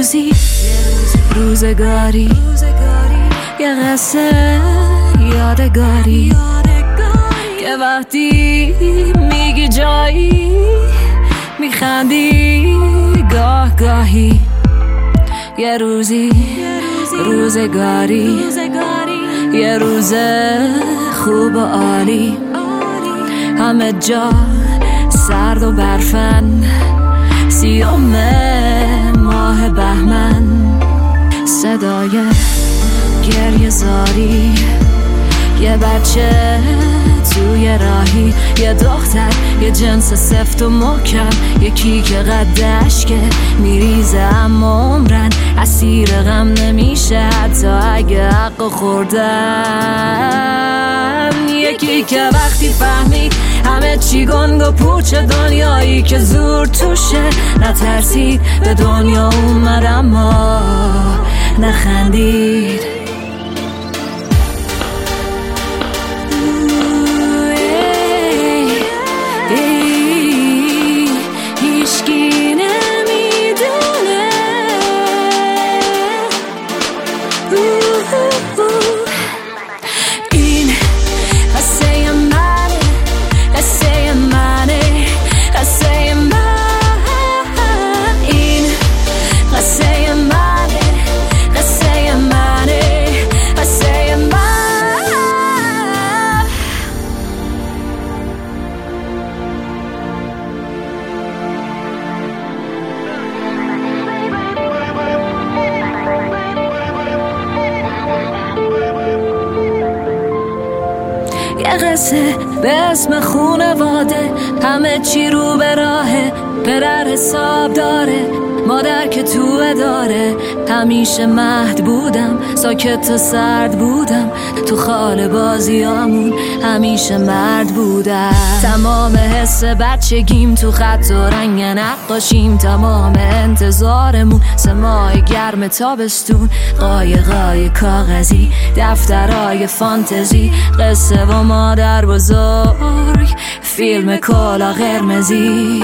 روزی روزگاری یه قصه یادگاری که وقتی میگی جایی میخندی گاه گاهی. یه روزی روزگاری یه روز خوب و عالی، همه جا سرد و برفن، سیوم ماه بهمن، صدای گریه زاری، یه بچه توی راهی، یه دختر یه جنس سفت و محکم، یکی که قدش که میریزه اما عمرن اسیر غم نمیشه حتی اگه حق خوردن. یکی که وقتی فهمید همه چی گنگ و پوچ، دنیایی که زور توشه نترسید به دنیا اومد اما نخندید. یه قصه به اسم خونواده، همه چی رو به راهه، پدر حساب داره، مادر که تو اداره. همیشه مهد بودم، ساکت و سرد بودم، تو خال بازیامون همیشه مرد بودم. تمام حس بچگیم تو خط و رنگ نقاشیم، تمام انتظارمون سمای گرم تابستون، قایقای کاغذی، دفترای فانتزی، قصه و مادر بزرگ، فیلم کلا قرمزی.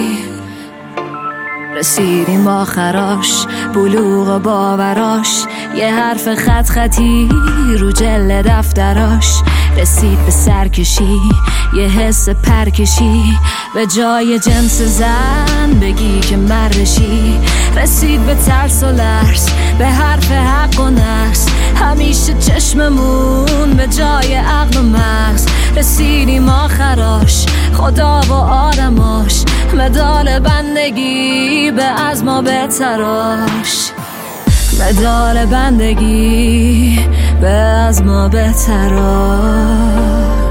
رسیدیم آخراش، بلوغ و باوراش، یه حرف خط خطی رو جلد دفتراش. رسید به سرکشی، یه حس پرکشی، به جای جنس زن بگی که مردشی. رسید به ترس و لرز، به حرف حق و نقص، همیشه چشممون به جای عقل و مغز. رسیدیم آخراش، خدا و آدماش، مدال بندگی به از ما بتراش، مدال بندگی به از ما بتراش.